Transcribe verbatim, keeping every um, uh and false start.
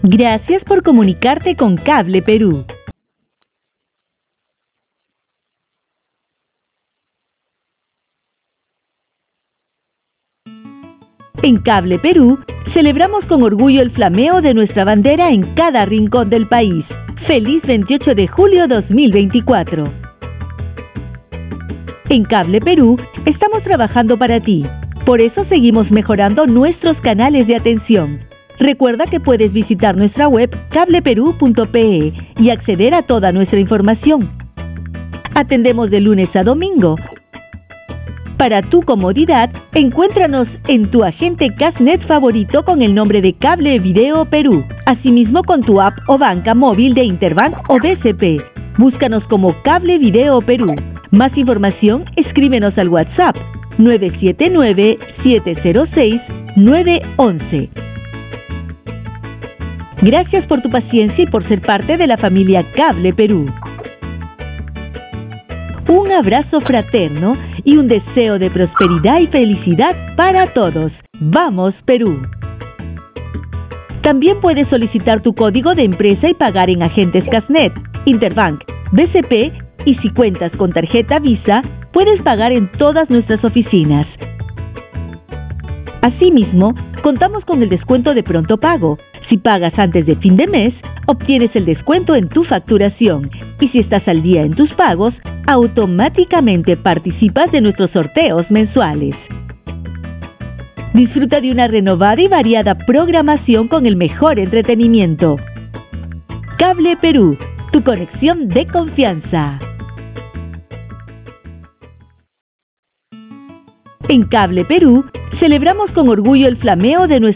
Gracias por comunicarte con Cable Perú. En Cable Perú, celebramos con orgullo el flameo de nuestra bandera en cada rincón del país. ¡Feliz veintiocho de julio dos mil veinticuatro! En Cable Perú, estamos trabajando para ti. Por eso seguimos mejorando nuestros canales de atención. Recuerda que puedes visitar nuestra web cable perú punto pe y acceder a toda nuestra información. Atendemos de lunes a domingo. Para tu comodidad, encuéntranos en tu agente Castnet favorito con el nombre de Cable Video Perú. Asimismo con tu app o banca móvil de Interbank o B C P. Búscanos como Cable Video Perú. Más información, escríbenos al WhatsApp nueve siete nueve, siete cero seis, nueve uno uno. Gracias por tu paciencia y por ser parte de la familia Cable Perú. Un abrazo fraterno y un deseo de prosperidad y felicidad para todos. ¡Vamos, Perú! También puedes solicitar tu código de empresa y pagar en agentes Castnet, Interbank, B C P y si cuentas con tarjeta Visa, puedes pagar en todas nuestras oficinas. Asimismo, contamos con el descuento de pronto pago. Si pagas antes de fin de mes, obtienes el descuento en tu facturación. Y si estás al día en tus pagos, automáticamente participas de nuestros sorteos mensuales. Disfruta de una renovada y variada programación con el mejor entretenimiento. Cable Perú, tu conexión de confianza. En Cable Perú, celebramos con orgullo el flameo de nuestra